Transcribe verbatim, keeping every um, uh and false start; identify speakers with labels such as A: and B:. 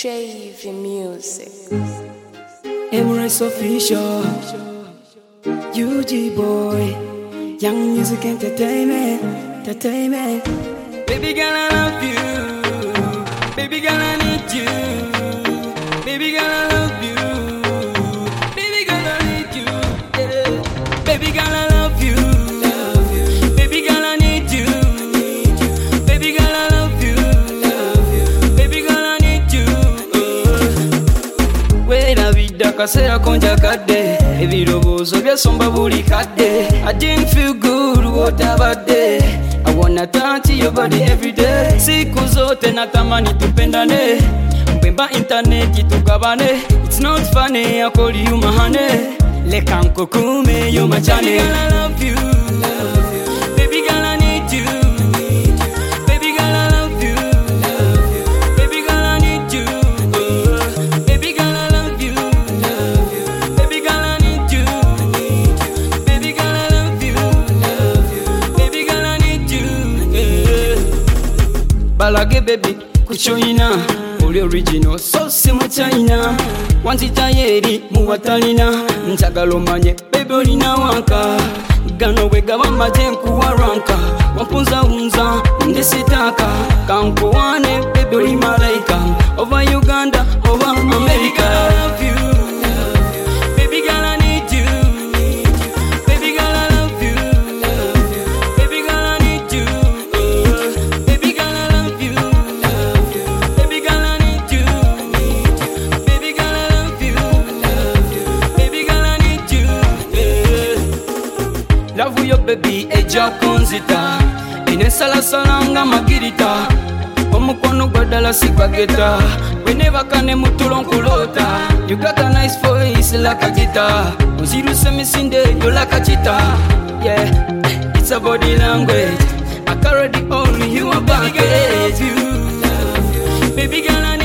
A: J V Music.
B: Emirates official, U G boy, Young Music Entertainment, Entertainment. Baby girl, I love you. Baby girl, I need you. Baby girl, I love you. Baby girl, I need you. Yeah. Baby girl, I love you. Love you. Baby girl, I need you. Baby girl, I love you. Love you. Baby girl, I need you. Oh. Wait a vida kasera konja kade. Ebirobozo byasomba buli kade. I didn't feel good what about day. I wanna touch your body every day. Siku zote natamani tupendane. Mbemba internet tukabane. It's not funny, I call you my honey. Leka mkukume, you're my channel. Baby girl, I love you. Love you. Baby girl, I need you. Baby girl, I love you. Love you. Baby girl, I need you. Oh. Baby girl, I love you. Love you. Baby girl, I need you. Baby girl, I love you. Love you. Baby girl, I need you. Yeah. Balage baby, kuchoina. Oli original, so simu China. Wanzita yeri, muwatalina. Njagalo manye, baby olina wanka. Gano wega wamaje nkuwaranka. Wampunza unza, ndesitaka. Kankuwane, baby oli malaika. Over Uganda, over America. I love you. Love you. Baby girl, I need you. Baby girl, I love you. Love you. Baby girl, I need you. Oh. Baby girl, I love you. Love you. Baby girl, I need you. Baby girl, I love you. Love you. Baby girl, I need you. Yeah. Love you, baby, eja konzita. Inesala salanga magirita. Omukono gwadala sikwageta. Whenever kane mutulo nkulota. You got a nice voice like a guitar. Unziru semisinde you like a cheetah. Yeah, it's a body language. I carry the only you a baggage. Baby girl, I